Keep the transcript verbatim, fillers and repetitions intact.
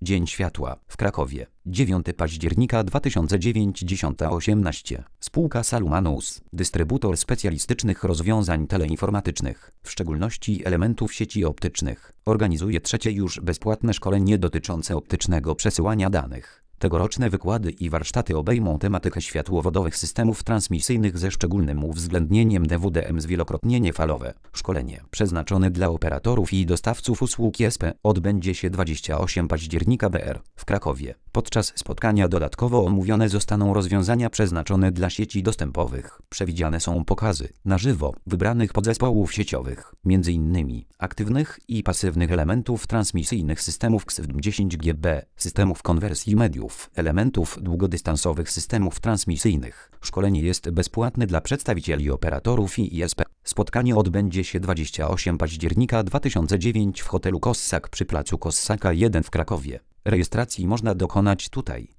Dzień Światła w Krakowie. dziewiątego października dwa tysiące dziewięć, dziesiąta osiemnaście. Spółka Salumanus, dystrybutor specjalistycznych rozwiązań teleinformatycznych, w szczególności elementów sieci optycznych, organizuje trzecie już bezpłatne szkolenie dotyczące optycznego przesyłania danych. Tegoroczne wykłady i warsztaty obejmą tematykę światłowodowych systemów transmisyjnych ze szczególnym uwzględnieniem D W D M zwielokrotnienie falowe. Szkolenie przeznaczone dla operatorów i dostawców usług I S P odbędzie się dwudziestego ósmego października B R w Krakowie. Podczas spotkania dodatkowo omówione zostaną rozwiązania przeznaczone dla sieci dostępowych. Przewidziane są pokazy na żywo wybranych podzespołów sieciowych, między innymi aktywnych i pasywnych elementów transmisyjnych systemów X W dziesięć G B, systemów konwersji mediów, elementów długodystansowych systemów transmisyjnych. Szkolenie jest bezpłatne dla przedstawicieli operatorów i I S P. Spotkanie odbędzie się dwudziestego ósmego października dwa tysiące dziewięć w hotelu Kossak przy placu Kossaka jeden w Krakowie. Rejestracji można dokonać tutaj.